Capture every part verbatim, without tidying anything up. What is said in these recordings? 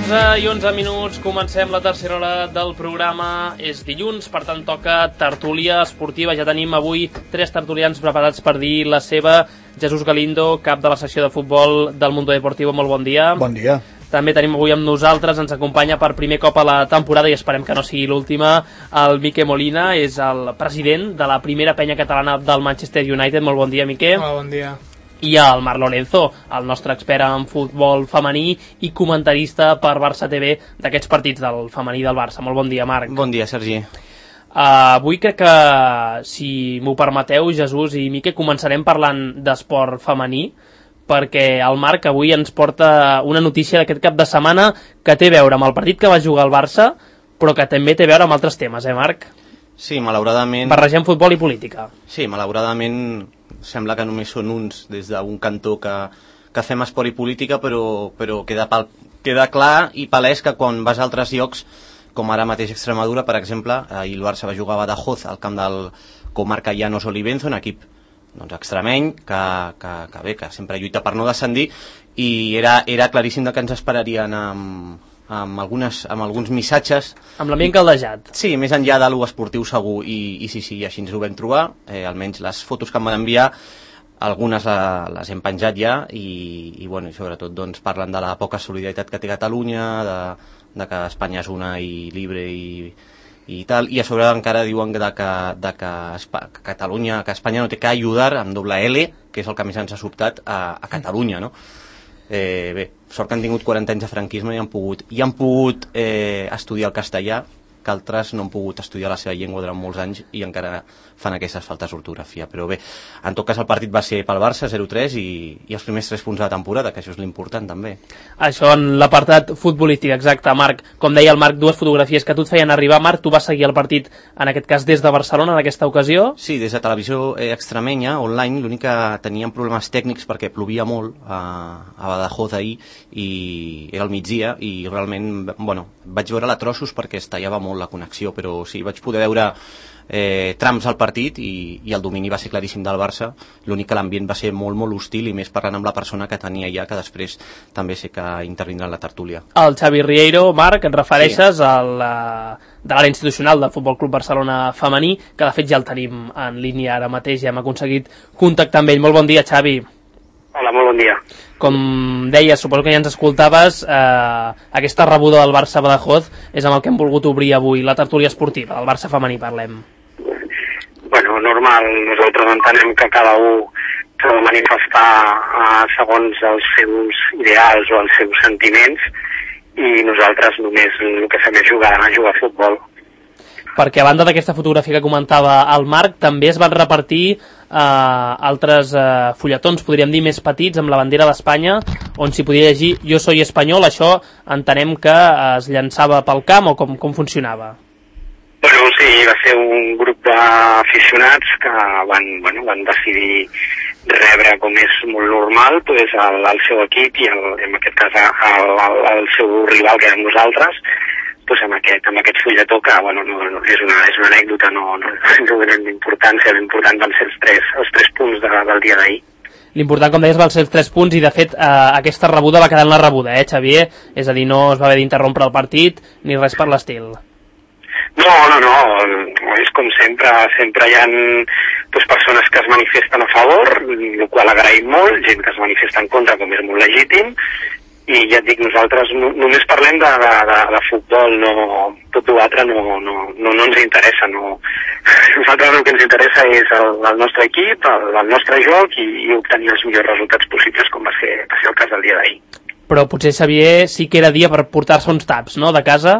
onze i onze minuts, comencem la tercera hora del programa. És dilluns, per tant toca tertúlia esportiva. Ja tenim avui tres tertulians preparats per dir la seva. Jesús Galindo, cap de la secció de futbol del Mundo Deportivo, molt bon dia. Bon dia. També tenim avui amb nosaltres, ens acompanya per primer cop a la temporada i esperem que no sigui l'última, el Mique Molina, és el president de la primera penya catalana del Manchester United. Molt bon dia, Mique. Hola, bon dia. I el Marc Lorenzo, el nostre expert en futbol femení i comentarista per Barça T V d'aquests partits del femení del Barça. Molt bon dia, Marc. Bon dia, Sergi. Uh, avui crec que, si m'ho permeteu, Jesús i Mique, començarem parlant d'esport femení, perquè el Marc avui ens porta una notícia d'aquest cap de setmana que té a veure amb el partit que va jugar el Barça, però que també té a veure amb altres temes, eh, Marc? Sí, malauradament... Barregem futbol i política. Sí, malauradament sembla que només són uns des d'un cantó que, que fem esport i política, però, però queda, pal, queda clar i palès que quan vas a altres llocs, com ara mateix Extremadura, per exemple, ahir el Barça va jugar a Badajoz, al camp del comarca Llanos Olivenzo, un equip doncs, extremeny, que, que, que bé, que sempre lluita per no descendir, i era, era claríssim que ens esperarien amb, amb, algunes, amb alguns missatges. Amb l'ambient caldejat. Sí, més enllà de l'u esportiu segur, i, i sí, sí, així ens ho vam trobar, eh, almenys les fotos que em van enviar, algunes eh, les hem penjat ja, i, i, bueno, i sobretot doncs, parlen de la poca solidaritat que té Catalunya, de, de que Espanya és una i libre i, i tal, i a sobre encara diuen de que, de que, Espa, que Catalunya, que Espanya no té que ajudar amb doble L, que és el que més ens ha sobtat, a, a Catalunya, no? Eh, bé, sort que han tingut quaranta anys de franquisme i han pogut, i han pogut eh, estudiar el castellà, que altres no han pogut estudiar la seva llengua durant molts anys i encara fan aquestes faltes d'ortografia. Però bé, en tot cas el partit va ser pel Barça, zero tres, i, i els primers tres punts de la temporada, que això és l'important també. Això en l'apartat futbolístic, exacte, Marc. Com deia el Marc, dues fotografies que tu et feien arribar. Marc, tu vas seguir el partit, en aquest cas des de Barcelona, en aquesta ocasió? Sí, des de televisió eh, extremenya, online. L'únic que teníem problemes tècnics perquè plovia molt a, a Badajoz ahir, i era al migdia, i realment, bueno, vaig veure la trossos perquè es tallava molt la connexió, però sí, vaig poder veure eh, trams al partit, i, i el domini va ser claríssim del Barça. L'únic que l'ambient va ser molt, molt hostil, i més parlant amb la persona que tenia ja, que després també sé que intervindrà en la tertúlia. El Xavi Rieiro, Marc, et refereixes sí. al de l'àrea institucional del Futbol Club Barcelona femení, que de fet ja el tenim en línia ara mateix, ja hem aconseguit contactar amb ell. Molt bon dia, Xavi. Hola, molt bon dia. Com deies, suposo que ja ens escoltaves, eh, aquesta rebuda del Barça Badajoz és amb el que hem volgut obrir avui la tertúlia esportiva, del Barça femení parlem. Bueno, normal, nosaltres entenem que cada un s'ha de manifestar eh, segons els seus ideals o els seus sentiments, i nosaltres només el que fem és jugar, a jugar a futbol. Perquè a banda d'aquesta fotografia que comentava el Marc, també es van repartir eh, altres eh, fulletons, podríem dir, més petits, amb la bandera d'Espanya, on s'hi podia llegir "Jo soy espanyol". Això entenem que es llançava pel camp, o com, com funcionava? Bueno, sí, va ser un grup d'aficionats que van, bueno, van decidir rebre, com és molt normal, pues, el, el seu equip, i el, en aquest cas el, el, el seu rival, que érem nosaltres, pues amb aquest, amb aquest fulletó que, bueno, no, no, és, una, és una anècdota, no, no, no donem importància. L'important van ser els tres, els tres punts de, del dia d'ahir. L'important, com deies, van ser els tres punts, i de fet eh, aquesta rebuda va quedar en la rebuda, eh, Xavier? És a dir, no es va haver d'interrompre el partit ni res per l'estil. No, no, no, és com sempre, sempre hi ha pues, persones que es manifesten a favor, el qual agraïm molt, gent que es manifesta en contra, com és molt legítim, i ja et dic, nosaltres no, només parlem de, de, de, de futbol, no, tot l'altre no, no, no, no ens interessa. No. Nosaltres el que ens interessa és el, el nostre equip, el, el nostre joc, i, i obtenir els millors resultats possibles, com va ser, va ser el cas del dia d'ahir. Però potser, Xavier, sí que era dia per portar-se uns taps, no?, de casa?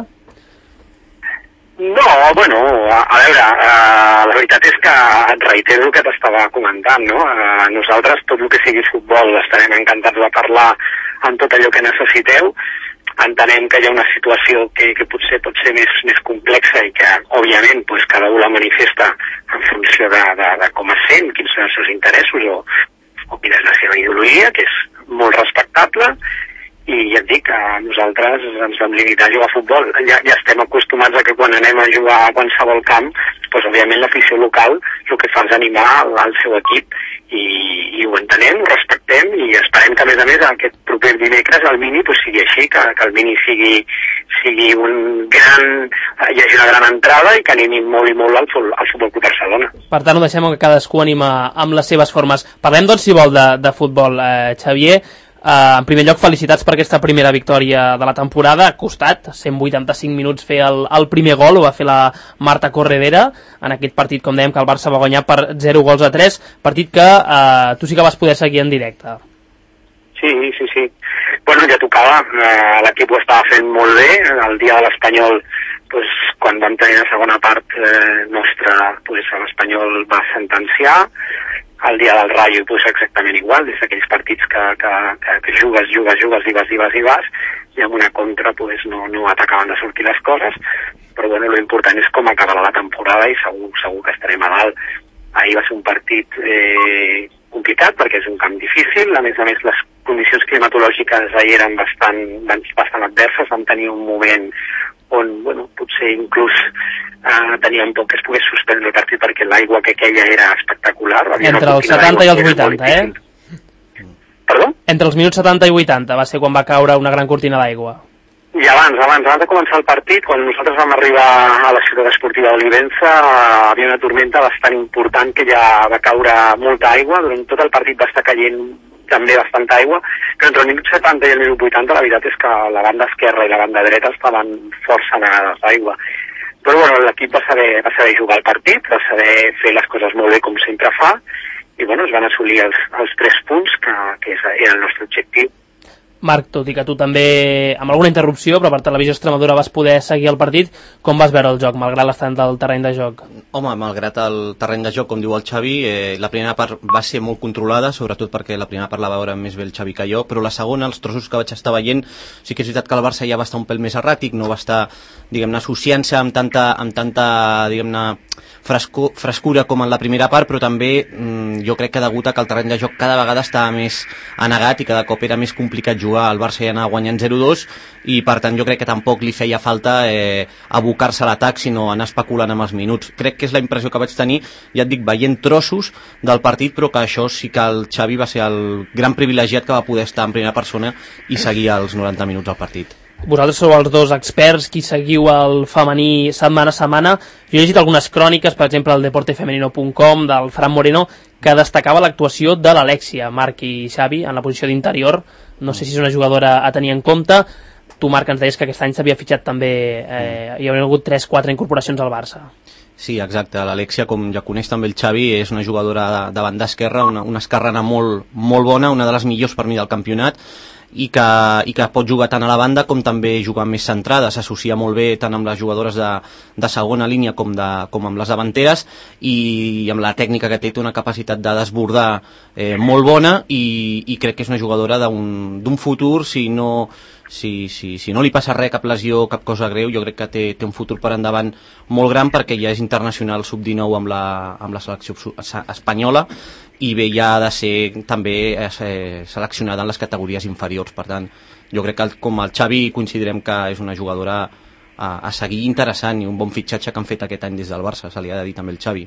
No, bueno, a, a veure, uh, la veritat és que et reitero el que t'estava comentant, no? Uh, nosaltres, tot el que sigui futbol, estarem encantats de parlar en tot allò que necessiteu. Entenem que hi ha una situació que, que potser pot ser més, més complexa, i que, òbviament, pues, cada un la manifesta en funció de, de, de com es sent, quins són els seus interessos, o, o quina és la seva ideologia, que és molt respectable. I ja et dic que nosaltres ens vam limitar a jugar a futbol. Ja, ja estem acostumats a que quan anem a jugar a qualsevol camp, doncs, òbviament l'afició local el que fa és animar el seu equip, i, i i ho entenem, ho respectem i esperem que a més a més aquest proper dimecres el Mini pues, sigui així, que, que el Mini sigui, sigui un gran, hi hagi una gran entrada i que animi molt i molt al, al Futbol Club Barcelona. Per tant, ho deixem que cadascú anima amb les seves formes. Parlem, doncs, si vol, de, de futbol, eh, Xavier. Uh, en primer lloc, felicitats per aquesta primera victòria de la temporada. Ha costat cent vuitanta-cinc minuts fer el, el primer gol, ho va fer la Marta Corredera en aquest partit, com dèiem, que el Barça va guanyar per zero gols a tres, partit que uh, tu sí que vas poder seguir en directe. Sí, sí, sí. Bueno, ja tocava, uh, l'equip ho estava fent molt bé, el dia de l'Espanyol, pues, quan vam tenir la segona part eh, nostra, pues, l'Espanyol va sentenciar. El dia del Rayo pues, exactament igual, des d'aquells partits que, que, que, que jugues, jugues, jugues i vas, i vas, i vas, i amb una contra pues, no, no atacaven de sortir les coses, però bueno, l'important és com acabarà la temporada i segur, segur que estarem a dalt. Ahir va ser un partit eh, complicat perquè és un camp difícil, a més a més les condicions climatològiques ahir eren bastant, bastant adverses, vam tenir un moment on bueno, potser inclús eh, teníem por que es pogués suspendre el partit perquè l'aigua que queia era espectacular. Entre els setanta i els vuitanta, eh? Perdó? Entre els minuts setanta i vuitanta va ser quan va caure una gran cortina d'aigua. I abans, abans, abans de començar el partit, quan nosaltres vam arribar a la ciutat esportiva d'Olivença, hi havia una tormenta bastant important que ja va caure molta aigua, durant tot el partit va estar caient també bastanta aigua, però entre el minut setanta i el minut vuitanta la veritat és que la banda esquerra i la banda dreta estaven força negades d'aigua. Però bueno, l'equip va saber, va saber jugar el partit, va saber fer les coses molt bé com sempre fa, i bueno, es van assolir els, els tres punts, que, que era el nostre objectiu. Marc, tot i que tu també, amb alguna interrupció, però per Televisió Extremadura vas poder seguir el partit, com vas veure el joc, malgrat l'estat del terreny de joc? Home, malgrat el terreny de joc, com diu el Xavi, eh, la primera part va ser molt controlada, sobretot perquè la primera part la va veure més bé el Xavi que jo, però la segona, els trossos que vaig estar veient, sí que és veritat que el Barça ja va estar un pèl més erràtic, no va estar, diguem-ne, associant-se amb tanta, amb tanta diguem-ne, fresco, frescura com en la primera part, però també mm, jo crec que degut a que el terreny de joc cada vegada estava més anegat i cada cop era més complicat jugar. El Barça ja anava guanyant zero dos i per tant jo crec que tampoc li feia falta eh, abocar-se a l'atac, sinó anar especulant amb els minuts. Crec que és la impressió que vaig tenir, ja et dic, veient trossos del partit, però que això sí que el Xavi va ser el gran privilegiat que va poder estar en primera persona i seguir els noranta minuts del partit. Vosaltres sou els dos experts qui seguiu el femení setmana a setmana. Jo he llegit algunes cròniques, per exemple el deporte femenino punt com del Fran Moreno, que destacava l'actuació de l'Alexia, Marc i Xavi, en la posició d'interior. No sé si és una jugadora a tenir en compte. Tu, Marc, ens deies que aquest any s'havia fitxat també, eh, hi havia hagut tres quatre incorporacions al Barça. Sí, exacte. L'Alexia, com ja coneix també el Xavi, és una jugadora de, de banda esquerra, una, una esquerrana molt, molt bona, una de les millors per mi del campionat, i que, i que pot jugar tant a la banda com també jugar més centrada, s'associa molt bé tant amb les jugadores de, de segona línia com, de, com amb les davanteres, i amb la tècnica que té, té una capacitat de desbordar eh, molt bona, i, i crec que és una jugadora d'un futur, si no, si, si, si no li passa res, cap lesió, cap cosa greu, jo crec que té, té un futur per endavant molt gran, perquè ja és internacional sub dinou amb la, amb la selecció espanyola, i bé, ja ha de ser també eh, seleccionada en les categories inferiors. Per tant, jo crec que el, com el Xavi coincidirem que és una jugadora a, a seguir interessant, i un bon fitxatge que han fet aquest any des del Barça, se li ha de dir també el Xavi.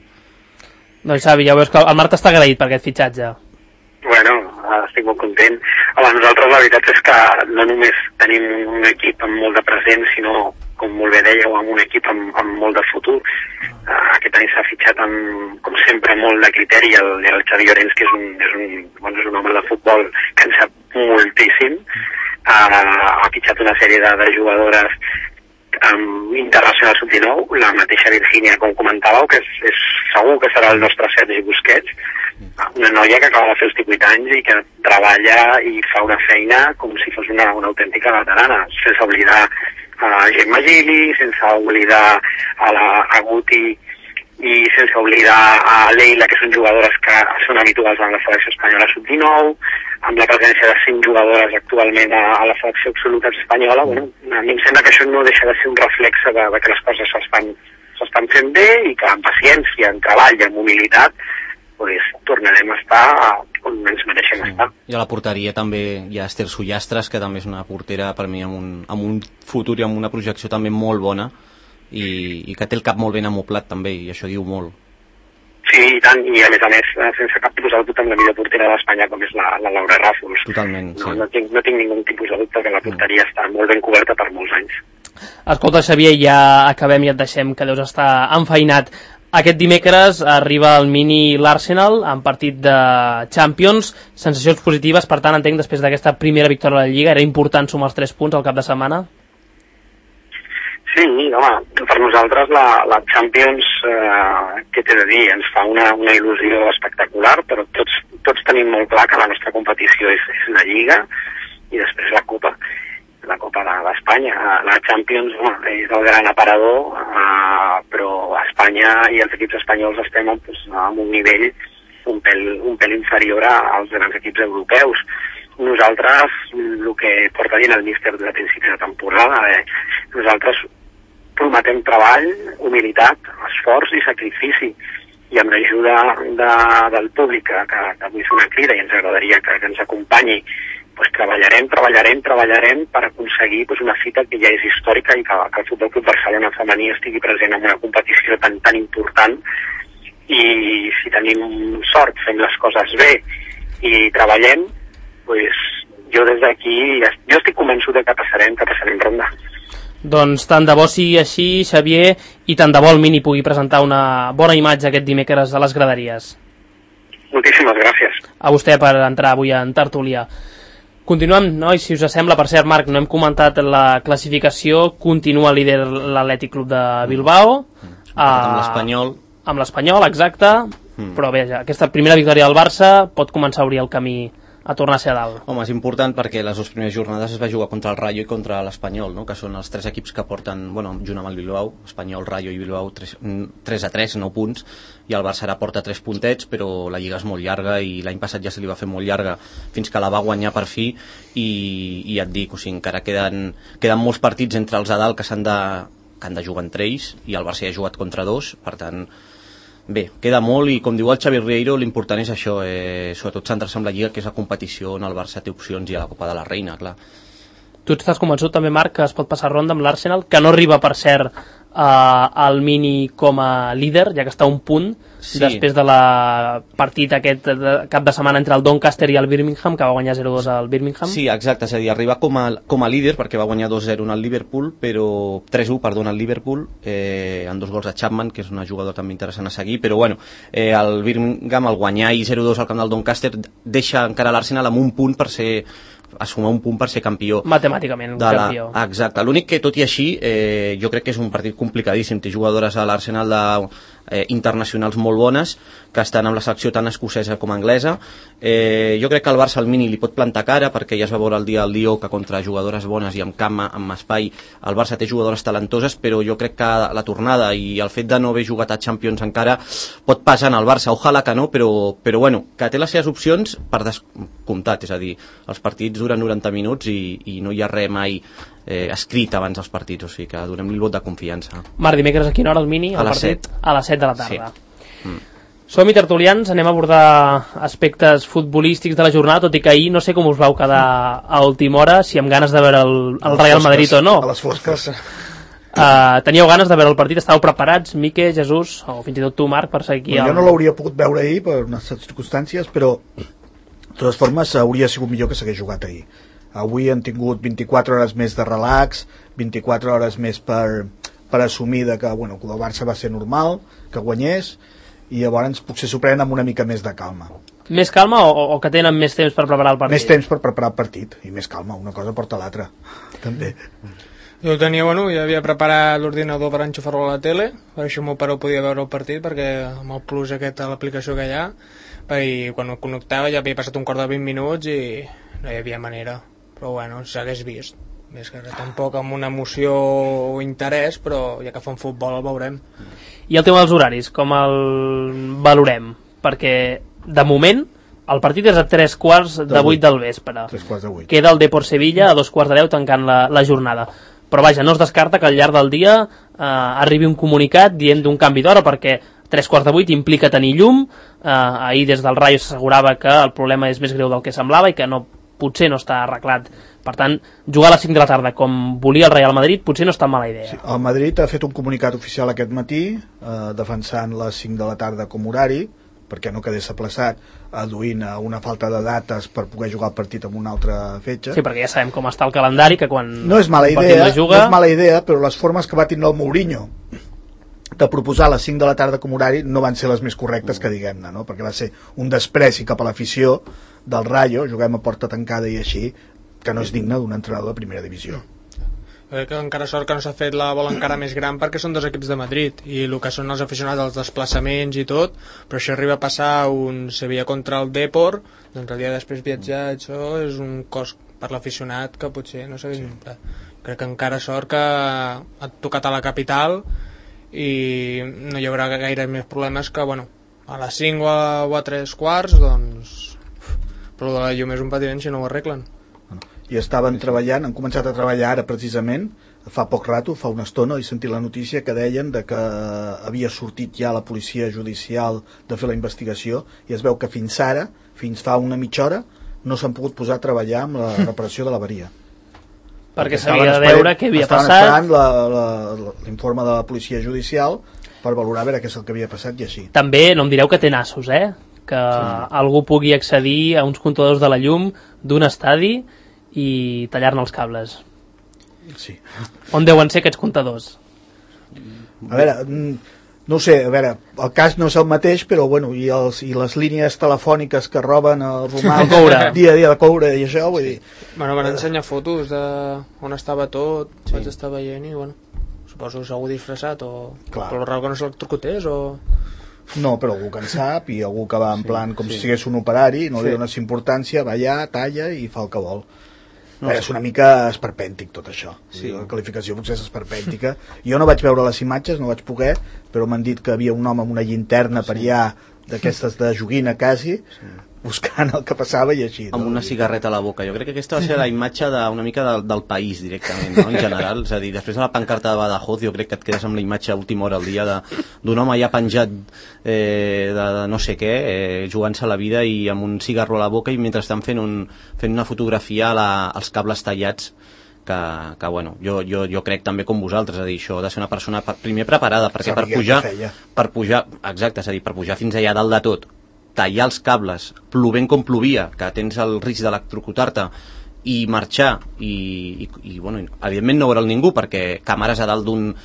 Doncs Xavi, ja veus que el Marc està agraït per aquest fitxatge. Bueno, estic molt content. Home, nosaltres la veritat és que no només tenim un equip amb molt de present, sinó, com molt bé dèieu, amb un equip amb, amb molt de futur. Uh, aquest any s'ha fitxat amb, com sempre, molt de criteri. El, el Xavi Llorens, que és un, és, un, bueno, és un home de futbol que en sap moltíssim, uh, ha fitxat una sèrie de, de jugadores um, internacional sub dinou, la mateixa Virgínia, com comentàveu, que és, és segur que serà el nostre Sergi Busquets, una noia que acaba de fer els divuit anys i que treballa i fa una feina com si fos una, una autèntica veterana, sense oblidar a Gemma Gili, sense oblidar a, la, a Guti i sense oblidar a Leila, que són jugadores que són habituals en la selecció espanyola sub dinou, amb la presència de cinc jugadores actualment a, a la selecció absoluta espanyola. Bueno, a mi em sembla que això no deixa de ser un reflexe de, de que les coses s'estan s'estan fent bé i que amb paciència, amb treball i amb humilitat pues, tornarem a estar on ens mereixem sí. estar. I a la porteria també hi ha Esther Sullastres, que també és una portera per mi amb un, amb un futur i amb una projecció també molt bona, i, i que té el cap molt ben amoblat també, i això diu molt. Sí, i tant, i a més a més, sense cap tipus de dubte amb la millor portera d'Espanya, com és la, la Laura Ràfols. Totalment, sí. No, no, tinc, no tinc ningú tipus de dubte que la porteria mm. està molt ben coberta per molts anys. Escolta, Xavier, ja acabem i et deixem, que deus estar enfeinat. Aquest dimecres arriba el Mini l'Arsenal en partit de Champions, sensacions positives, per tant entenc després d'aquesta primera victòria a la Lliga era important sumar els tres punts al cap de setmana? Sí, home, per nosaltres la, la Champions, eh, què t'he de dir, ens fa una, una il·lusió espectacular, però tots, tots tenim molt clar que la nostra competició és, és la Lliga i després la Copa, la Copa d'Espanya. La Champions, home, és el gran aparador, eh, però a Espanya i els equips espanyols estem pues, en un nivell un pèl, un pèl inferior als grans equips europeus. Nosaltres, el que porta dient el míster de principi de temporada, eh, nosaltres prometem treball, humilitat, esforç i sacrifici, i amb l'ajuda de, del públic que, que, que vull fer una crida i ens agradaria que, que ens acompanyi, pues treballarem, treballarem, treballarem per aconseguir pues, una fita que ja és històrica i que, que el Futbol Club Barcelona femení estigui present en una competició tan tan important, i si tenim sort, fem les coses bé i treballem, pues, jo des d'aquí jo estic convençut de que passarem, que passarem ronda. Doncs tant de bo sigui així, Xavier, i tant de bo el Mini pugui presentar una bona imatge aquest dimecres a les graderies. Moltíssimes gràcies. A vostè per entrar avui en tertúlia. Continuem, nois, si us sembla. Per cert, Marc, no hem comentat la classificació. Continua líder l'Atlètic Club de Bilbao. Mm, amb l'Espanyol. Amb l'Espanyol, exacte. Mm. Però bé, aquesta primera victòria del Barça pot començar a obrir el camí a tornar a ser a dalt. Home, és important perquè les dues primeres jornades es va jugar contra el Rayo i contra l'Espanyol, no? Que són els tres equips que porten, bueno, junt amb el Bilbao, Espanyol, Rayo i Bilbao, tres a tres, nou punts, i el Barça ara porta tres puntets, però la Lliga és molt llarga i l'any passat ja se li va fer molt llarga fins que la va guanyar per fi, i, i ja et dic, o sigui, encara queden, queden molts partits entre els a dalt que s'han de, que han de jugar entre ells, i el Barça ja ha jugat contra dos, per tant bé, queda molt, i com diu el Xavi Ribeiro, l'important és això, eh, sobretot centrar-se en la Lliga, que és la competició on el Barça té opcions, i a la Copa de la Reina, clar. Tu estàs convençut també, Marc, que es pot passar ronda amb l'Arsenal, que no arriba, per cert, eh, al Mini com a líder, ja que està a un punt, sí, després de la partit aquest de cap de setmana entre el Doncaster i el Birmingham, que va guanyar zero dos al Birmingham. Sí, exacte, és a dir, arriba com a, com a líder, perquè va guanyar dos zero al Liverpool, però tres u, perdona, al Liverpool, eh, amb dos gols de Chapman, que és una jugadora també interessant a seguir, però bueno, eh, el Birmingham, al guanyar i zero dos al camp del Doncaster, deixa encara l'Arsenal amb un punt per ser a sumar un punt per ser campió. Matemàticament, la, campió. Exacte. L'únic que, tot i així, eh, jo crec que és un partit complicadíssim. Té jugadores a l'Arsenal de, eh, internacionals molt bones, que estan amb la selecció tant escocesa com anglesa. Eh, jo crec que el Barça al Mini li pot plantar cara, perquè ja es va veure el dia del Lió que contra jugadores bones i amb camp, amb espai, el Barça té jugadores talentoses, però jo crec que la tornada i el fet de no haver jugat a Champions encara pot passar en el Barça. Ojalà que no, però, però bueno, que té les seves opcions per descomptat, és a dir, els partits duren noranta minuts i, i no hi ha res mai eh, escrit abans dels partits, o sigui que donem-li el vot de confiança. Marc, dimecres a quina hora el Mini? A les set. A les set de la tarda. Sí. Mm. Som-hi, tertulians, anem a abordar aspectes futbolístics de la jornada, tot i que ahir no sé com us vau quedar a última hora, si amb ganes de veure el, el Real fosques, Madrid o no. A les fosques. Uh, teníeu ganes de veure el partit? Estàveu preparats, Mique, Jesús, o fins i tot tu, Marc, per seguir aquí? Bueno, el... Jo no l'hauria pogut veure ahir per unes circumstàncies, però de totes formes hauria sigut millor que s'hagués jugat ahir. Avui han tingut vint-i-quatre hores més de relax, vint-i-quatre hores més per, per assumir de que, bueno, que el Barça va ser normal, que guanyés, i llavors potser s'ho prenen amb una mica més de calma. Més calma o, o que tenen més temps per preparar el partit? Més temps per preparar el partit, i més calma, una cosa porta l'altra, també. Jo tenia, bueno, ja havia preparat l'ordinador per enxufar-lo a la tele, per això el meu pare podia veure el partit, perquè amb el plus aquest a l'aplicació que hi ha, i quan ho connectava ja havia passat un quart de vint minuts i no hi havia manera, però bueno, s'hagués vist. Més que res, tampoc amb una emoció o interès, però ja que fan futbol el veurem. I el tema dels horaris, com el valorem? Perquè, de moment, el partit és a tres quarts de vuit del vespre. Tres quarts de vuit. Queda el Depor Sevilla a dos quarts de deu tancant la, la jornada. Però vaja, no es descarta que al llarg del dia eh, arribi un comunicat dient d'un canvi d'hora, perquè tres quarts de vuit implica tenir llum. Eh, ahir des del Rayo s'assegurava que el problema és més greu del que semblava i que no, potser no està arreglat. Per tant, jugar a les cinc de la tarda com volia el Real Madrid potser no és tan mala idea. Sí, el Madrid ha fet un comunicat oficial aquest matí eh, defensant les cinc de la tarda com horari, perquè no quedés aplaçat, aduint a una falta de dates per poder jugar el partit amb una altra fetge. Sí, perquè ja sabem com està el calendari, que quan no és mala idea, no juga... no és mala idea, però les formes que va tindre el Mourinho de proposar a les cinc de la tarda com horari no van ser les més correctes, que diguem-ne, no? Perquè va ser un despreci cap a l'afició del Rayo, juguem a porta tancada i així, que no és digne d'un entrenador de primera divisió. Crec que encara sort que no s'ha fet la bola encara més gran, perquè són dos equips de Madrid i el que són els aficionats, els desplaçaments i tot, però això arriba a passar un Sevilla contra el Depor, doncs el dia després viatjar, això és un cost per l'aficionat que potser no s'ha vist. Crec que encara sort que ha tocat a la capital i no hi haurà gaire més problemes que, bueno, a les cinc o a, o a tres quarts, doncs... Però de la llum és un patiment si no ho arreglen. I estaven treballant, han començat a treballar ara precisament, fa poc rato, fa una estona, he sentit la notícia que deien de que havia sortit ja la policia judicial de fer la investigació i es veu que fins ara, fins fa una mitja hora, no s'han pogut posar a treballar amb la reparació de l'avaria. Perquè s'havia de veure què havia passat. Estaven esperant l'informe de la policia judicial per valorar a veure què és el que havia passat i així. També no em direu que té nassos, eh? Que sí. Algú pugui accedir a uns comptadors de la llum d'un estadi i tallar-ne els cables. Sí. On deuen ser aquests comptadors? A veure, no ho sé, a veure, el cas no és el mateix, però bueno, i, els, i les línies telefòniques que roben el romà dia a dia de coure i això, vull dir... Bueno, van ensenyar fotos de on estava tot, sí. Vaig estar veient i bueno, suposo que s'algú disfressat o... Clar. Però el raro que no s'electrocutés o... No, però algú que en sap i algú que va en plan com sí. si sigués un operari, no sí. li dones importància, va allà, talla i fa el que vol. No, és una mica esperpèntic tot això, sí. La qualificació potser és esperpèntica. Jo no vaig veure les imatges, no vaig poder, però m'han dit que havia un home amb una llinterna per allà d'aquestes de joguina quasi, sí. buscant el que passava i així. Amb una cigarreta a la boca. Jo crec que aquesta va ser la imatge de, una mica del, del país directament, no? En general. És a dir, després de la pancarta de Badajoz jo crec que et quedes amb la imatge a última hora al dia d'un home ja penjat eh, de, de no sé què, eh, jugant-se la vida i amb un cigarro a la boca i mentre estan fent, un, fent una fotografia a la, als cables tallats que, que bueno, jo, jo, jo crec també com vosaltres, és a dir, això ha de ser una persona primer preparada, perquè per pujar, per pujar, exacte, és a dir, per pujar fins allà dalt de tot, tallar els cables, plovent com plovia, que tens el risc d'electrocutar-te, i marxar, i, i, i bueno, evidentment no veure'l ningú, perquè càmeres a dalt d'un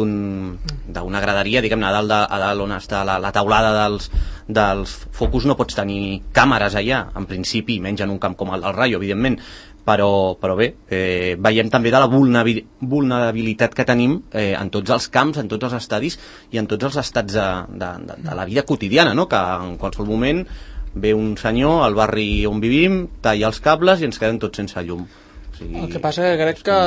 d'una graderia, diguem-ne, a dalt, de, a dalt on està la, la taulada dels, dels focus no pots tenir càmeres allà, en principi, menys en un camp com el del Rayo, evidentment, però, però bé, eh, veiem també de la vulnerabilitat que tenim eh, en tots els camps, en tots els estadis i en tots els estats de, de, de, de la vida quotidiana, no? Que en qualsevol moment ve un senyor al barri on vivim, talla els cables i ens quedem tots sense llum. O sigui, el que passa que crec que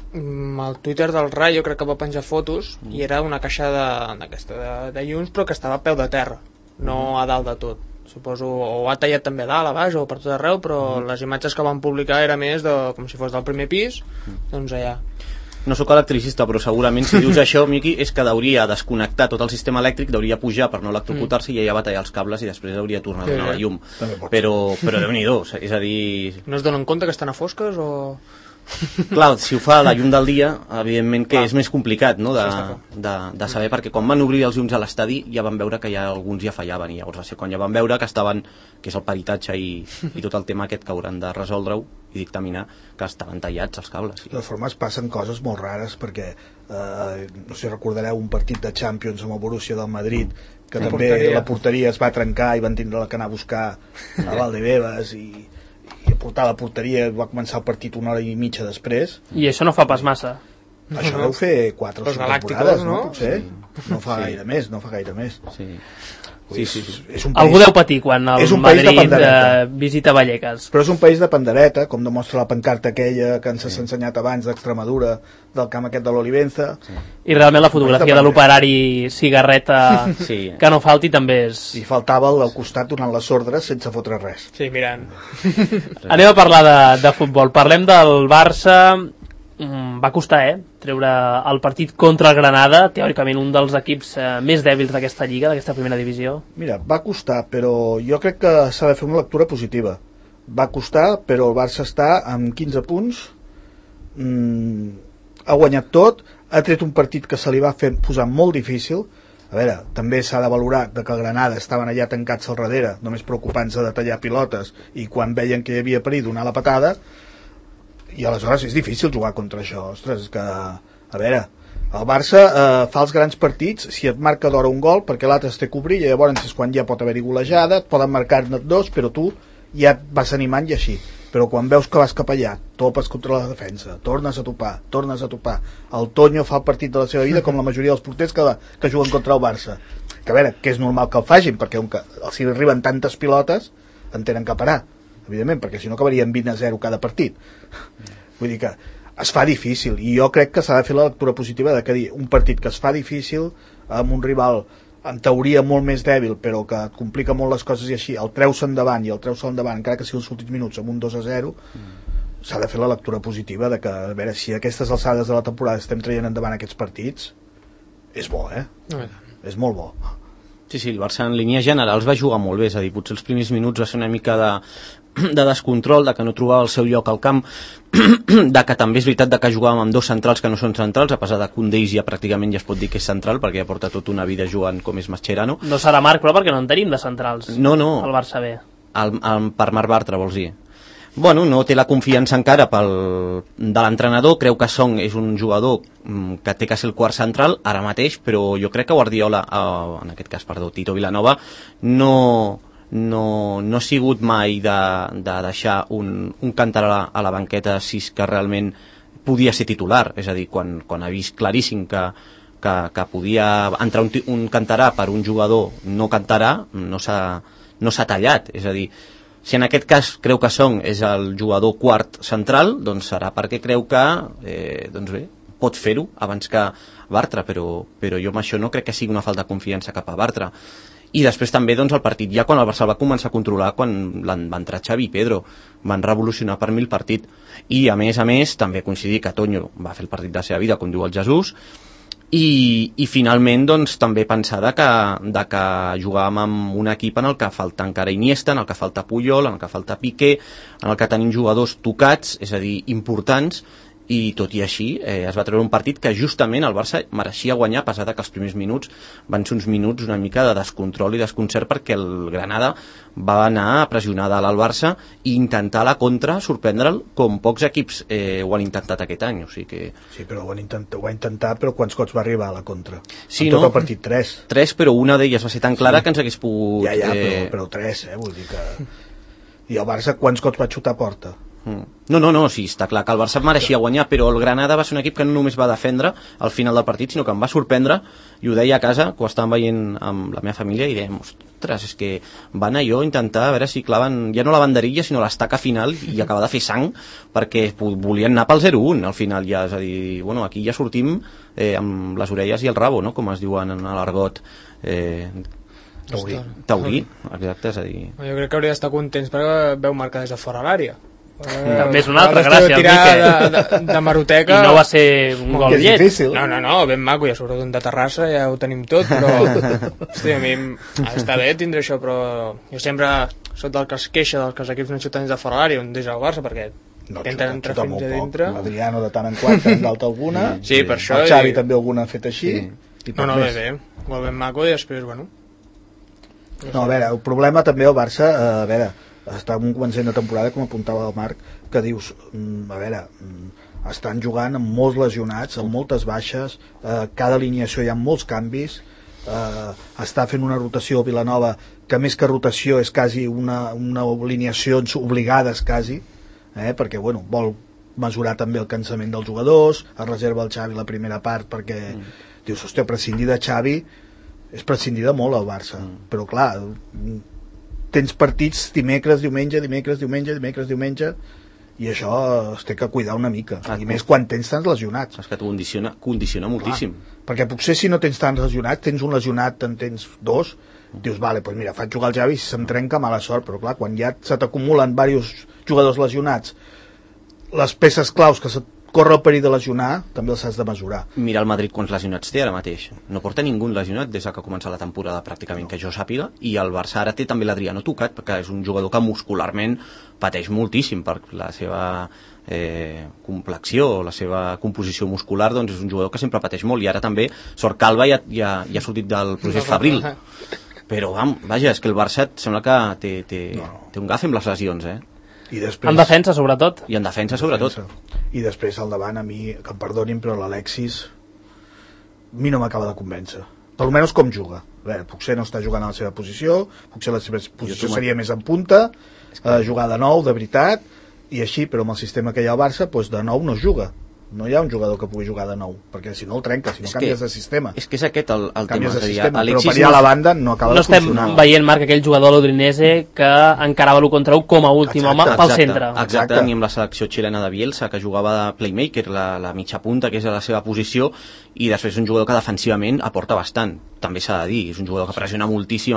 el Twitter del Rayo crec que va penjar fotos mm. i era una caixa de, de, de llums però que estava a peu de terra, no mm. a dalt de tot. Suposo, o ha tallat també a dalt, a baix o per tot arreu, però mm. les imatges que van publicar era més de, com si fos del primer pis, mm. doncs allà. No sóc electricista, però segurament si dius això, Miqui, és que hauria desconnectar tot el sistema elèctric, hauria pujar per no electrocutar-se mm. i ja va tallar els cables i després hauria tornat a donar la llum. Però, però Déu-n'hi-do, és a dir... No es donen compte que estan a fosques o...? Clar, si ho fa a la llum del dia, evidentment que Clar. és més complicat, no?, de, de, de saber, perquè quan van obrir els llums a l'estadi ja van veure que ja alguns ja fallaven, i llavors va ser quan ja van veure que estaven, que és el peritatge i, i tot el tema aquest que hauran de resoldre-ho i dictaminar, que estaven tallats els cables. De totes formes passen coses molt rares, perquè eh, no sé si recordareu un partit de Champions amb el Borussia del Madrid, que la també porteria. la porteria es va trencar i van tindre que anar a buscar a Valdebebas i i portar a la porteria, va començar el partit una hora i mitja després. I això no fa pas massa. Això no. deu fer quatre o cinc temporades, no? Potser? Sí. No fa sí. gaire més, no fa gaire més. Sí. Sí, sí, sí. És un país, algú deu patir quan el Madrid eh, visita Vallecas. Però és un país de pandereta, com demostra la pancarta aquella que ens has sí. ensenyat abans d'Extremadura, del camp aquest de l'Olivenza. Sí. I realment la fotografia de, de l'operari cigarreta sí. que no falti també és... I faltava al costat donant les ordres sense fotre res. Sí, mirant. Anem a parlar de, de futbol. Parlem del Barça. Mm, va costar, eh, treure el partit contra el Granada, teòricament un dels equips eh, més dèbils d'aquesta lliga, d'aquesta primera divisió. Mira, va costar, però jo crec que s'ha de fer una lectura positiva. Va costar, però el Barça està amb quinze punts, mm, ha guanyat tot, ha tret un partit que se li va fer posar molt difícil, a veure, també s'ha de valorar que el Granada estaven allà tancats al darrere, només preocupant-se de tallar pilotes, i quan veien que hi havia perill donar la patada, i aleshores és difícil jugar contra això. Ostres, és que, a veure, el Barça eh, fa els grans partits si et marca d'hora un gol perquè l'altre es té a cobrir, i llavors és quan ja pot haver-hi golejada, et poden marcar-ne dos, però tu ja et vas animant i així. Però quan veus que vas cap allà, topes contra la defensa, tornes a topar, tornes a topar. El Toño fa el partit de la seva vida com la majoria dels porters que, que juguen contra el Barça. Que a veure, que és normal que el facin, perquè un, si arriben tantes pilotes, en tenen que parar, evidentment, perquè si no acabarien vint a zero cada partit. Vull dir que es fa difícil, i jo crec que s'ha de fer la lectura positiva de que dir, un partit que es fa difícil amb un rival en teoria molt més dèbil, però que et complica molt les coses, i així el treus endavant i el treus endavant, encara que sigui els últims minuts amb un dos a zero, mm. s'ha de fer la lectura positiva de que, a veure, si a aquestes alçades de la temporada estem traient endavant aquests partits, és bo, eh? No. És molt bo. Sí, sí, el Barça en línies generals va jugar molt bé, és a dir, potser els primers minuts va ser una mica de, de descontrol, de que no trobava el seu lloc al camp, de que també és veritat de que jugàvem amb dos centrals que no són centrals, a pesar de que un d'ells ja pràcticament ja es pot dir que és central, perquè ja porta tota una vida jugant com és Mascherano. No serà Marc, però perquè no en tenim de centrals. No, no. El Barça B. El, el, per Marc Bartra, vols dir? Bueno, no té la confiança encara pel, de l'entrenador, creu que Song és un jugador que té que ser el quart central ara mateix, però jo crec que Guardiola, eh, en aquest cas, perdó, Tito Vilanova, no, no, no ha sigut mai de, de deixar un, un cantar a la, a la banqueta si és que realment podia ser titular, és a dir, quan, quan ha vist claríssim que, que, que podia entrar un, un cantarà per un jugador no cantarà, no s'ha no s'ha tallat, és a dir, si en aquest cas creu que Song és el jugador quart central, doncs serà perquè creu que eh, doncs bé, pot fer-ho abans que Bartra, però, però jo amb això no crec que sigui una falta de confiança cap a Bartra. I després també doncs, el partit, ja quan el Barça va començar a controlar, quan va entrar Xavi i Pedro, van revolucionar per mi el partit. I a més a més, també coincidir que Toño va fer el partit de la seva vida, com diu el Jesús, i, i finalment doncs, també pensar de que, de que jugàvem amb un equip en el que falta encara Iniesta, en el que falta Puyol, en el que falta Piqué, en el que tenim jugadors tocats, és a dir, importants, i tot i així eh, es va treure un partit que justament el Barça mereixia guanyar, a pesar de que els primers minuts van ser uns minuts una mica de descontrol i desconcert, perquè el Granada va anar a pressionar dalt al Barça i intentar la contra, sorprendre'l, com pocs equips eh, ho han intentat aquest any, o sigui que... Sí, però ho, han intentat, ho va intentar, però quants cops va arribar a la contra? Sí, en tot no? el partit, tres. Tres, però una d'elles va ser tan clara sí. que ens hagués pogut... Ja, ja, eh... però, però tres, eh, vull dir que... I el Barça quants cops va xutar a porta? No, no, no, sí, està clar que el Barça mereixia guanyar, però el Granada va ser un equip que no només va defendre al final del partit, sinó que em va sorprendre, i ho deia a casa, quan estàvem veient amb la meva família, i dèiem, ostres, és que van allò a intentar a veure si claven, ja no la banderilla, sinó l'estaca final, i acabar de fer sang, perquè volien anar pel zero un al final ja, és a dir, bueno, aquí ja sortim eh, amb les orelles i el rabo, no?, com es diuen en l'argot eh, Taurí. Taurí, exacte, és a dir... Jo crec que hauria d'estar contents perquè veu marcar des de fora l'àrea. També és una altra gràcia, tirar de, de, de maroteca. I no va ser un gol llet. No, no, no, ben maco, ja sobretot de Terrassa, ja ho tenim tot, però hosti, a mi està bé tindre això, però jo sempre soc del que es queixa dels que els equips no xuten des de fora l'àrea, on des del Barça, perquè no, intenten entrar fins a dintre. L'Adriano de tant en quant en d'alta alguna, sí, per això, el Xavi i... també alguna ha fet així, sí. No, no, bé, bé, molt ben maco, i després, bueno... No, a veure, el problema també al Barça, a veure, està en un començament de temporada, com apuntava el Marc, que dius, a veure, estan jugant amb molts lesionats, amb moltes baixes, eh, cada alineació hi ha molts canvis, eh, està fent una rotació a Vilanova que més que rotació és quasi una, una alineacions obligades quasi, eh, perquè bueno, vol mesurar també el cansament dels jugadors, es reserva el Xavi la primera part perquè mm. dius, hòstia, prescindir de Xavi és prescindir de molt al Barça, mm. però clar, tens partits dimecres, diumenge, dimecres, diumenge, dimecres, diumenge, i això es té que cuidar una mica, ah, i més quan tens tants lesionats. És que t'ho condiciona, condiciona moltíssim. Clar, perquè potser si no tens tants lesionats, tens un lesionat, en tens dos, dius, vale, doncs mira, faig jugar el Xavi, si se'm trenca, mala sort, però clar, quan ja se t'acumulen diversos jugadors lesionats, les peces claus que se corre el perill de lesionar, també els has de mesurar. Mira el Madrid quants lesionats té ara mateix. No porta ningú lesionat des que ha començat la temporada, pràcticament, no. que jo sàpiga, i el Barça ara té també l'Adriano tocat, perquè és un jugador que muscularment pateix moltíssim per la seva eh, complexió, la seva composició muscular, doncs és un jugador que sempre pateix molt, i ara també sort calva i ha, ja, ja ha sortit del procés febril. Però, vaja, és que el Barça sembla que té, té, no. té un gaf amb les lesions, eh? I després, en defensa, sobretot. I en defensa, sobretot. Defensa. I després, al davant, a mi, que em perdonin, però l'Alexis a mi no m'acaba de convèncer. Per almenys com juga. A veure, potser no està jugant a la seva posició, potser la seva posició seria més en punta, eh, jugar de nou, de veritat, i així, però amb el sistema que hi ha al Barça, doncs de nou no es juga. No hi ha un jugador que pugui jugar de nou, perquè si no el trenca, si no és canvies que, de sistema. És que és aquest el, el canvies tema. de sistema, Alexis però per allà a la banda no acaba no de funcionar. No estem veient, Marc, aquell jugador l'Udinese que encarava l'u contra u com a últim exacte, home pel exacte, centre. Exacte, exacte, teníem la selecció xilena de Bielsa, que jugava de playmaker, la, la mitja punta, que és la seva posició, i després un jugador que defensivament aporta bastant. També s'ha de dir, és un jugador que pressiona moltíssim,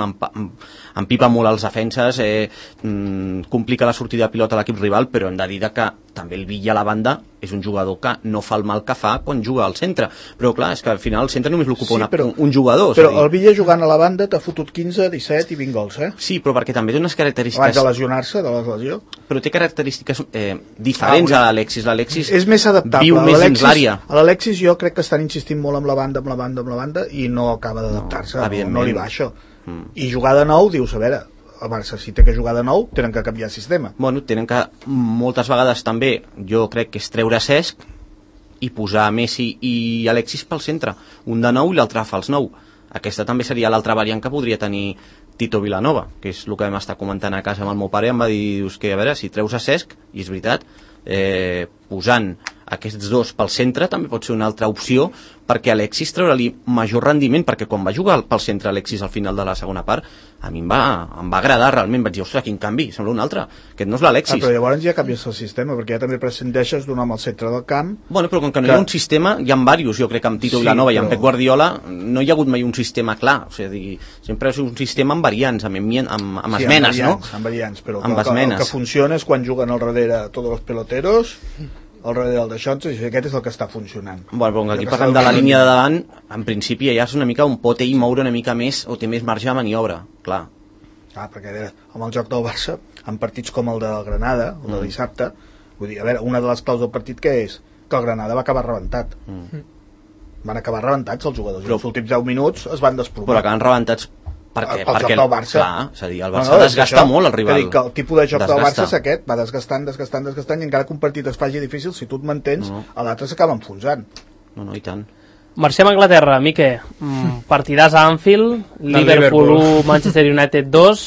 empipa molt els defenses, eh, mm, complica la sortida de pilota a l'equip rival, però hem de dir que també el Villa a la banda és un jugador que no fa el mal que fa quan juga al centre, però clar, és que al final el centre només l'ocupa sí, un, un jugador. Però el Villa jugant a la banda t'ha fotut quinze, disset i vint gols, eh? Sí, però perquè també té unes característiques... Abans de lesionar-se, de la lesió. Però té característiques eh, diferents ah, a l'Alexis. L'Alexis és més adaptable. Viu més dins l'àrea. A l'Alexis jo crec que estan insistint molt amb la banda, amb la banda, amb la banda, i no acaba d'adaptar-se, no, no, no li va això. Mm. I jugar de nou, dius, a veure, el Barça si té que jugar de nou, tenen que canviar el sistema. Bueno, tenen que, moltes vegades també, jo crec que és treure Cesc i posar Messi i Alexis pel centre, un de nou i l'altre fals nou. Aquesta també seria l'altra variant que podria tenir Tito Vilanova, que és el que vam estar comentant a casa amb el meu pare, em va dir, dius, que a veure, si treus a Cesc, i és veritat, eh, posant aquests dos pel centre també pot ser una altra opció, perquè Alexis treure-li major rendiment, perquè quan va jugar pel centre Alexis al final de la segona part, a mi em va, em va agradar realment, vaig dir, ostres, quin canvi, sembla un altre, aquest no és l'Alexis. Ah, però llavors ja canvies el sistema, perquè ja també prescindeixes d'un home al centre del camp. Bueno, però com que no que... hi ha un sistema, hi ha diversos, jo crec que amb Tito sí, Vilanova però... i amb Pep Guardiola no hi ha hagut mai un sistema clar, o sigui, sempre és un sistema amb variants, amb, amb, amb sí, esmenes, amb variants, no? Amb variants, però amb el, esmenes. El que funciona és quan juguen al darrere tots els peloteros, al darrere del d'això, i aquest és el que està funcionant. Bueno, però aquí parlem de la línia de davant, en principi ja és una mica on pot ell moure una mica més o té més marge de maniobra, clar. Ah, perquè amb el joc del Barça, en partits com el de Granada, el de mm. dissabte, vull dir, a veure, una de les claus del partit que és que el Granada va acabar rebentat. Mm. Van acabar rebentats els jugadors, però, i els últims deu minuts es van desplomar. Però acaben rebentats perquè, el, el perquè joc del Barça, clar, és a dir, el Barça no, no, desgasta això, molt el rival. Que, que el tipus de joc desgasta. del Barça és aquest, va desgastant, desgastant, desgastant, i encara que un partit es faci difícil, si tu et mantens, no. a l'altre s'acaba enfonsant. No, no, i tant. Marxem a Anglaterra, Mique. Mm, partidàs a Anfield, Liverpool u, Manchester United dos.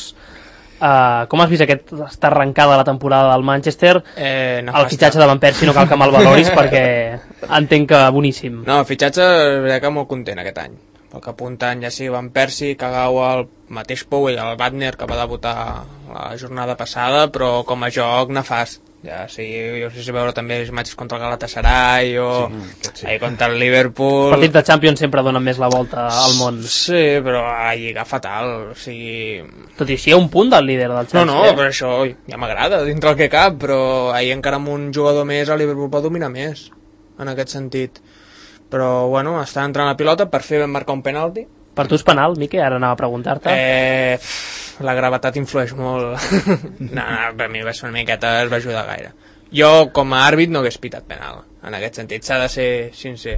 Uh, com has vist aquesta arrencada de la temporada del Manchester? Eh, el fitxatge de Van Persie no cal que me'l valoris perquè entenc que boníssim. No, el fitxatge és que molt content aquest any. El que apunten ja sigui Van Persie, Kagawa, el mateix Pou i el Wagner, que va debutar la jornada passada, però com a joc nefast. Ja, sí, jo sé si veure també els matxos contra el Galatasaray o sí, sí. ahir contra el Liverpool. Els partits de Champions sempre donen més la volta al món. Sí, però a Lliga fatal, o sigui... Tot i així hi ha un punt del líder del Chelsea. No, no, però això ja m'agrada dintre el que cap, però ahir encara amb un jugador més el Liverpool va dominar més, en aquest sentit. Però, bueno, està entrant la pilota, per fi vam marcar un penalti. Per tu és penal, Mique? Ara anava a preguntar-te. Eh, la gravetat influeix molt. no, no, per mi va ser una miqueta, es va ajudar gaire. Jo, com a àrbit, no hagués pitat penal, en aquest sentit, s'ha de ser sincer.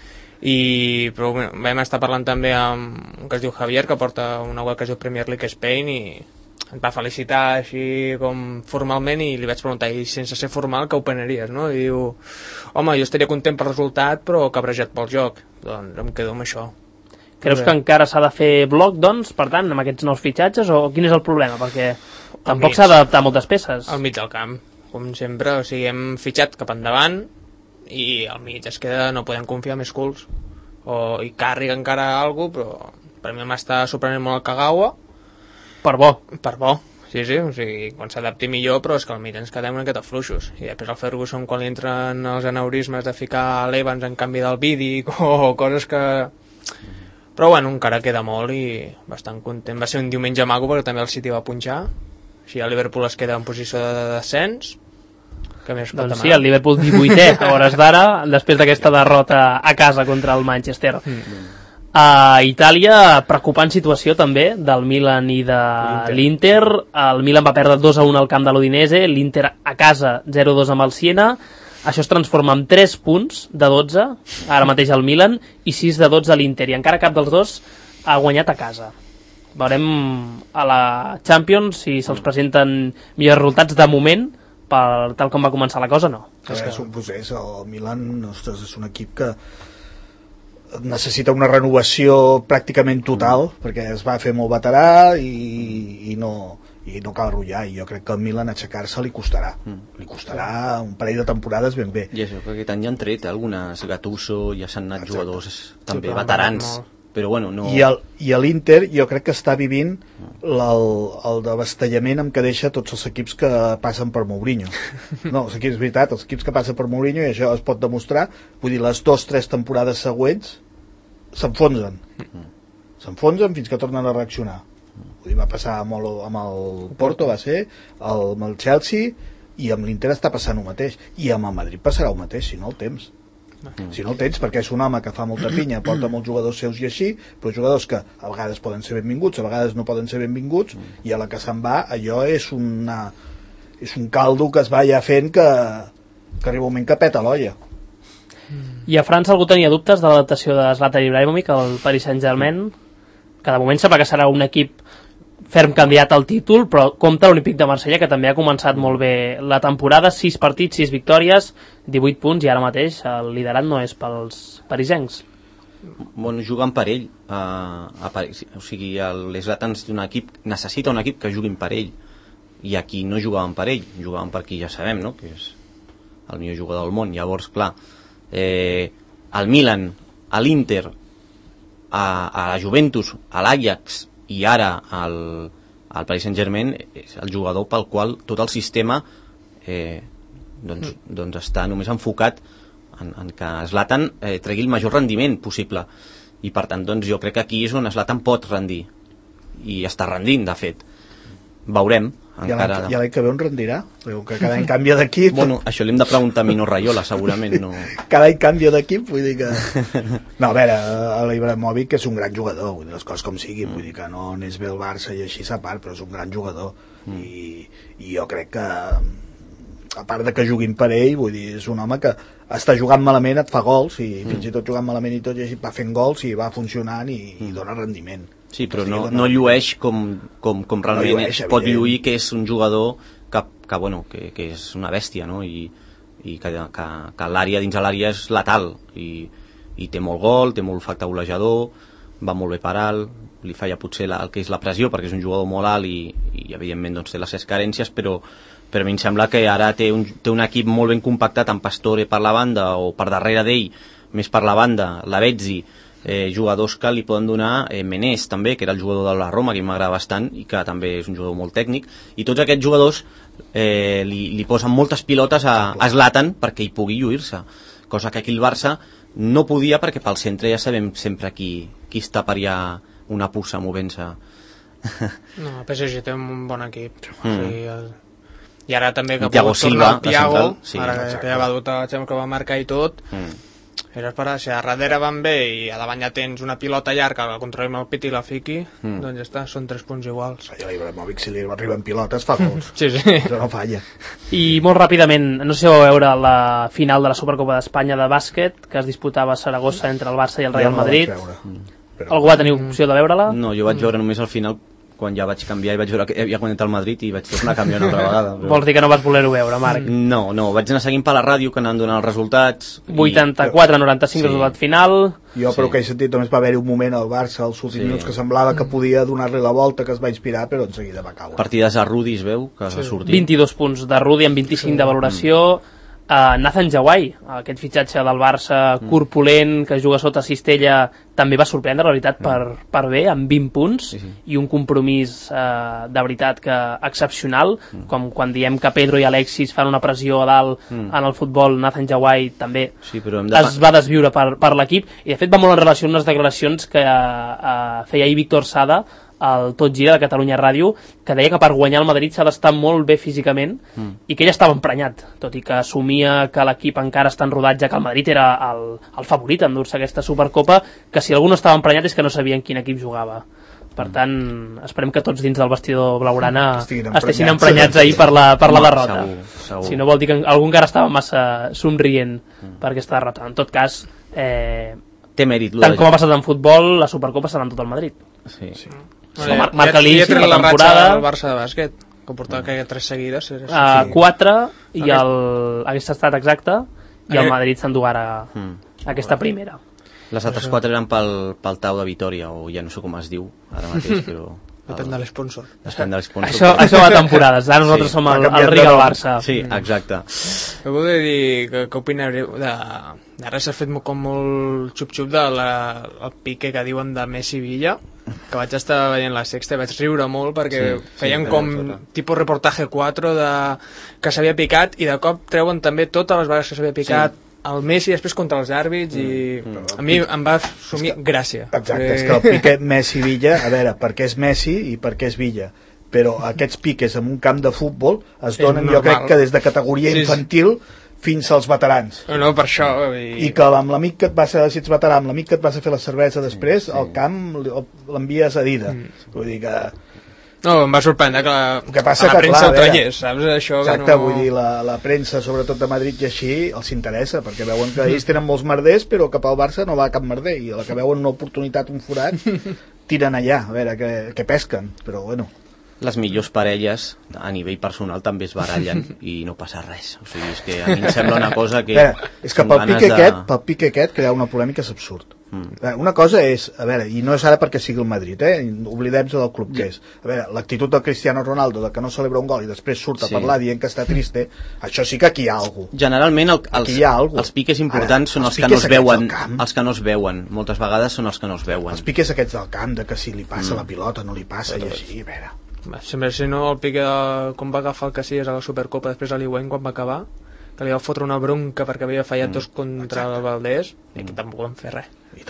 I, però bueno, vam estar parlant també amb un que es diu Javier, que porta una web que es diu Premier League Spain, i ens va felicitar així com formalment, i li vaig preguntar, i sense ser formal, què opinaries, no? I diu, home, jo estaria content pel resultat, però cabrejat pel joc. Doncs em quedo amb això. Creus que encara s'ha de fer bloc, doncs, per tant, amb aquests nous fitxatges, o quin és el problema? Perquè tampoc s'ha d'adaptar moltes peces. Al mig del camp, com sempre, o sigui, hem fitxat cap endavant i al mig es queda, no podem confiar més culs. O, i càrrega encara alguna cosa, però per mi m'està sorprenent molt el Kagawa. Per bo. Per bo, sí, sí, o sigui, quan s'adapti millor, però és que al mig ens quedem una miqueta fluixos. I després el Ferguson, quan li entren els aneurismes de ficar l'Evans en canvi del Vidic o coses que... Però bueno, encara queda molt i bastant content. Va ser un diumenge maco perquè també el City va punxar. Així el Liverpool es queda en posició de descens. Que més pot Doncs demanar. sí, el Liverpool divuitè a hores d'ara, després d'aquesta derrota a casa contra el Manchester. Mm. A Itàlia, preocupant situació també del Milan i de l'Inter. El Milan va perdre dos a un al camp de l'Udinese, l'Inter a casa zero a dos amb el Siena. Això es transforma en tres punts de dotze, ara mateix al Milan, i sis de dotze a l'Inter, i encara cap dels dos ha guanyat a casa. Veurem a la Champions si se'ls presenten millors resultats de moment, per tal com va començar la cosa, no. És, que... és un procés, el Milan, ostres, és un equip que necessita una renovació pràcticament total, perquè es va fer molt veterà i, i no... i no cal arrullar, i jo crec que al Milan aixecar-se li costarà mm. li costarà un parell de temporades ben bé. I això, que aquest any ja han tret algunes, Gattuso, ja s'han anat Exacte. jugadors també sí, veterans, però bueno, no... I, el, i l'Inter jo crec que està vivint el, el devastellament amb què deixa tots els equips que passen per Mourinho. No, els equips, és veritat, els equips que passen per Mourinho, i això es pot demostrar, vull dir, les dues, tres temporades següents s'enfonsen. S'enfonsen fins que tornen a reaccionar. Vull dir, va passar amb el, amb el Porto, va ser, el, amb el Chelsea, i amb l'Inter està passant el mateix. I amb el Madrid passarà el mateix, si no el temps. Si no el tens, perquè és un home que fa molta pinya, porta molts jugadors seus i així, però jugadors que a vegades poden ser benvinguts, a vegades no poden ser benvinguts, i a la que se'n va, allò és una, és un caldo que es va ja fent que, que arriba un moment que peta l'olla. I a França algú tenia dubtes de l'adaptació de Zlatan Ibrahimovic al Paris Saint-Germain, que de moment sembla que serà un equip ferm candidat al títol, però compta l'Olímpic de Marsella, que també ha començat molt bé la temporada, sis partits, sis victòries, divuit punts, i ara mateix el liderat no és pels parisencs. Bueno, juguen per ell, a, a París. O sigui, l'Zlatan necessita un equip que juguin per ell, i aquí no jugaven per ell, jugaven per qui ja sabem, no?, que és el millor jugador del món. Llavors, clar, eh, el Milan, a l'Inter, a, a la Juventus, a l'Ajax i ara el, el Paris Saint-Germain és el jugador pel qual tot el sistema eh, doncs, doncs està només enfocat en, en que Zlatan eh, tregui el major rendiment possible, i per tant doncs, jo crec que aquí és on Zlatan pot rendir, i està rendint, de fet. Veurem. Encara... I l'any que ve on rendirà? Perquè que cada any canvia d'equip. Bueno, això l'hem de preguntar a Mino Raiola, segurament. No... Cada any canvia d'equip, vull dir que... No, a veure, l'Ibrahimovic és un gran jugador, vull dir, les coses com siguin, mm. vull dir que no n'és bé el Barça i així a part, però és un gran jugador. Mm. I, I jo crec que, a part de que juguin per ell, vull dir, és un home que està jugant malament, et fa gols, i mm. fins i tot jugant malament i tot, i així va fent gols i va funcionant i, mm. i dona rendiment. Sí, però no, no llueix com, com, com realment no llueix, pot lluir, que és un jugador que, que, bueno, que, que és una bèstia, no? I, i que, que, que l'àrea dins de l'àrea és letal, i, i té molt gol, té molt facte golejador, va molt bé per alt, li falla potser la, el que és la pressió, perquè és un jugador molt alt i, i evidentment doncs, té les seves carències, però, però a mi em sembla que ara té un, té un equip molt ben compactat, amb Pastore per la banda o per darrere d'ell, més per la banda, la Bezzi, Eh, jugadors que li poden donar, eh, Menés també, que era el jugador de la Roma, que m'agrada bastant i que també és un jugador molt tècnic, i tots aquests jugadors eh, li, li posen moltes pilotes a, a Zlatan perquè hi pugui lluir-se, cosa que aquí el Barça no podia, perquè pel centre ja sabem sempre qui, qui està per allà una puça movent-se. No, el P S G té un bon equip, mm. o sigui, el... i ara també que Thiago pot tornar Silva, el Thiago, sí, ara exacte. que ja va dotar el Champions, que va marcar i tot, mm. és esperar, si a darrere van bé i a davant ja tens una pilota llarga que la controli amb el pit i la fiqui, mm. doncs ja està, són tres punts iguals. Allò l'Ibrahimovic, si li arriben pilotes, fa gols. Sí, sí. Això no falla. I molt ràpidament, no sé si vau veure la final de la Supercopa d'Espanya de bàsquet, que es disputava a Saragossa entre el Barça i el Real Madrid. Però... Algú va tenir opció de veure-la? No, jo vaig veure només al final, quan ja vaig canviar i vaig veure que havia guanyat el Madrid i vaig tornar a canviar una altra vegada. Però... Vols dir que no vas voler-ho veure, Marc? No, no, vaig anar seguint per la ràdio que anaven donant els resultats. vuitanta-quatre a noranta-cinc sí. Resultat final. Jo, però sí. Que he sentit, només va haver-hi un moment al Barça, als últims sí. minuts, que semblava que podia donar-li la volta, que es va inspirar, però en seguida va caure. Partides a Rudi, es veu, que sí. va sortir. vint-i-dos punts de Rudi amb vint-i-cinc sí. de valoració. Uh, Nathan Jawai, aquest fitxatge del Barça corpulent, que juga sota cistella, també va sorprendre, la veritat, per, per bé, amb vint punts, sí, sí. i un compromís eh, de veritat que excepcional, mm. com quan diem que Pedro i Alexis fan una pressió a dalt mm. en el futbol, Nathan Jawai també sí, però hem de... es va desviure per, per l'equip, i de fet va molt en relació amb les declaracions que eh, feia ahir Víctor Sada al Tot Gira de Catalunya Ràdio, que deia que per guanyar el Madrid s'ha d'estar molt bé físicament mm. i que ell estava emprenyat, tot i que assumia que l'equip encara està en rodatge, que el Madrid era el, el favorit a endur-se aquesta Supercopa, que si algú no estava emprenyat és que no sabia en quin equip jugava. Per tant, esperem que tots dins del vestidor blaugrana estiguin emprenyats ahir per la, per la derrota. Segur, segur. Si no vol dir que algú encara estava massa somrient mm. per aquesta derrota. En tot cas, eh, té mèrit, tant com ha passat en futbol, la Supercopa serà en tot el Madrid. Sí, sí. Això mar marca l'inici de la temporada. temporada. El Barça de bàsquet, que portava mm. que tres seguides. Uh, sí. Quatre, i okay. el, hagués estat exacte, i el Madrid s'endú ara mm. aquesta primera. Les altres quatre eren pel, pel Tau de Vitòria, o ja no sé com es diu ara mateix, però... Depèn de l'esponsor. Depèn de l'esponsor. Això, això va a temporades, ara nosaltres sí. som el, el Riga al Barça. Sí, exacte. Jo volia dir que, que opinareu de... Ara s'ha fet com molt xup-xup de la, el pique que diuen de Messi Villa, que vaig estar veient la Sexta i vaig riure molt perquè sí, feien sí, com tipus reportatge quatre de... que s'havia picat, i de cop treuen també totes les vegades que s'havia picat sí. el Messi després contra els àrbits, i mm. a mi em va sumir que, gràcia. Exacte, és que el pique Messi-Villa, a veure, per què és Messi i per què és Villa? Però aquests piques en un camp de futbol es donen, jo crec que des de categoria sí, infantil fins als veterans. No, no, per això. I, I que amb l'amic que et vas a, si ets veterà, amb l'amic que et vas a fer la cervesa després, sí, sí. al camp l'envies a dida. Mm. Vull dir que... No, em va sorprendre que la, que passa la que, premsa clar, ho traiés, saps? Això exacte, que no... vull dir, la, la premsa, sobretot de Madrid i així, els interessa, perquè veuen que ells tenen molts merders, però cap al Barça no va cap merder, i a la que veuen una oportunitat, un forat, tiren allà, a veure, que, que pesquen, però bueno... Les millors parelles a nivell personal també es barallen i no passa res, o sigui, és que a mi em sembla una cosa que... Veure, és que pel pique, de... aquest, pel pique aquest crear una polèmica és absurd. Mm. Una cosa és, a veure, i no és ara perquè sigui el Madrid, eh? Oblidem-se del club que és. A veure, l'actitud del Cristiano Ronaldo de que no celebra un gol i després surt a sí. parlar dient que està triste, això sí que aquí hi ha alguna cosa. Generalment el, els, els piques importants ara, són els, els que no es veuen, els que no es veuen. Moltes vegades són els que no es veuen. Els piques aquests del camp, de que si li passa mm. la pilota, no li passa, Però, i així, a veure... Sempre, si no, el pique de com va agafar el Casillas a la Supercopa després a l'Higuaín quan va acabar, que li va fotre una bronca perquè havia fallat mm. dos contra Exacte. el Valdés, i que tampoc van fer res. I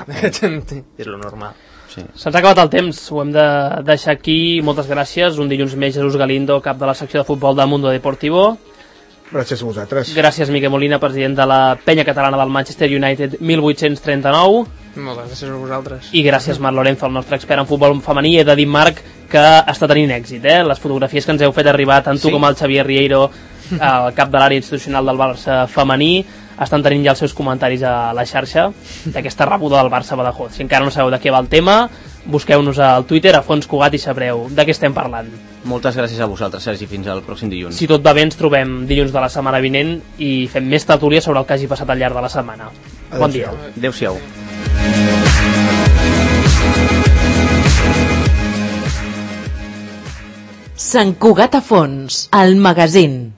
és lo normal. Sí. Se'ns ha acabat el temps, ho hem de deixar aquí. Moltes gràcies. Un dilluns més, Jesús Galindo, cap de la secció de futbol de Mundo Deportivo. Gràcies a vosaltres. Gràcies, Miquel Molina, president de la penya catalana del Manchester United mil vuit-cents trenta-nou. Moltes gràcies a vosaltres. I gràcies, Marc Lorenzo, el nostre expert en futbol femení. He de dir, Marc, que està tenint èxit, eh? Les fotografies que ens heu fet arribar, tant tu sí. com el Xavier Rieiro, el cap de l'àrea institucional del Barça femení, estan tenint ja els seus comentaris a la xarxa d'aquesta rebuda del Barça Badajoz. Si encara no sabeu de què va el tema, busqueu-nos al Twitter, a Fons Cugat, i sabreu de què estem parlant. Moltes gràcies a vosaltres, Sergi, fins al pròxim dilluns. Si tot va bé, ens trobem dilluns de la setmana vinent i fem més tertúlia sobre el que hagi passat al llarg de la setmana. Bon dia. Adéu-siau. Sant Cugat a Fons, el magazín.